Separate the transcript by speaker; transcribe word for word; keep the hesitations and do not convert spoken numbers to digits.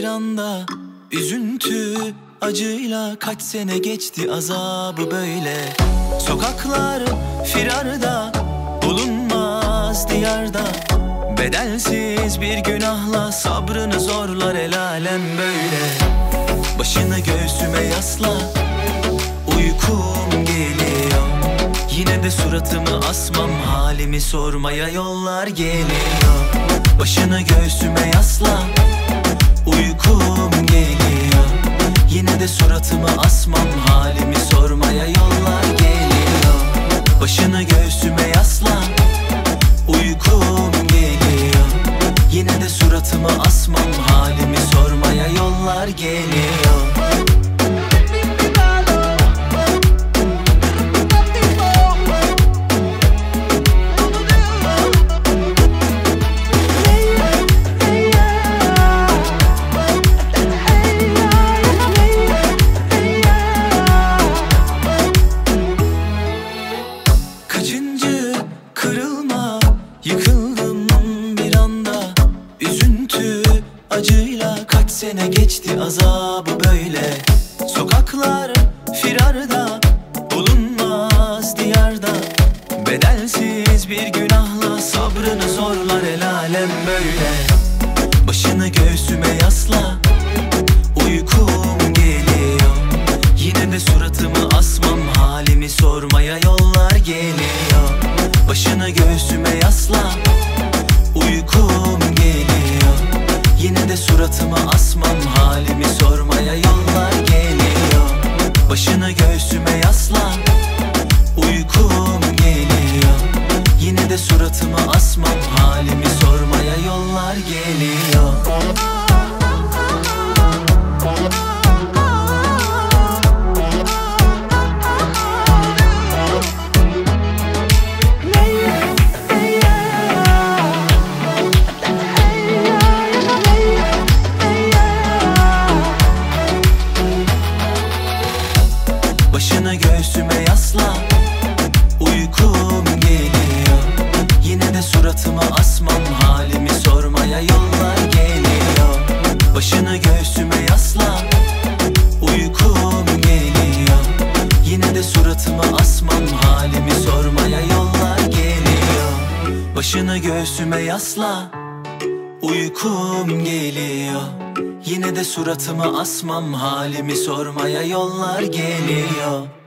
Speaker 1: anda üzüntü acıyla kaç sene geçti azabı böyle. Sokaklar firarda, bulunmaz diyarda, bedelsiz bir günahla sabrını zorlar el alem böyle. Başını göğsüme yasla, uykum geliyor. Yine de suratımı asmam, halimi sormaya yollar geliyor. Başını göğsüme yasla, uykum geliyor. Yine de suratımı asmam, halimi sormaya yollar geliyor. Başını göğsüme yasla, uykum geliyor. Yine de suratımı asmam, halimi sormaya yollar geliyor. Kaçıncı kırılma, yıkıldım bir anda. Üzüntü acıyla kaç sene geçti azabı böyle. Sokaklar firarda, bulunmaz diyarda, bedelsiz bir günahla sabrını zorlar el alem böyle. Başını göğsüme yasla, uykum geliyor. Yine de suratımı asmam, halimi sormaya yollar geliyor. Başını göğsüme yasla, uykum geliyor. Yine de suratımı asmam, halimi sormaya yollar geliyor. Başını göğsüme yasla, uykum geliyor. Yine de suratımı asmam, halimi sormaya yollar geliyor. Başını göğsüme yasla, uykum geliyor. Yine de suratımı asmam, halimi sormaya yollar geliyor. Başını göğsüme yasla, uykum geliyor. Yine de suratımı asmam, halimi sormaya yollar geliyor. Başını göğsüme yasla, uykum geliyor. Yine de suratımı asmam, halimi sormaya yollar geliyor.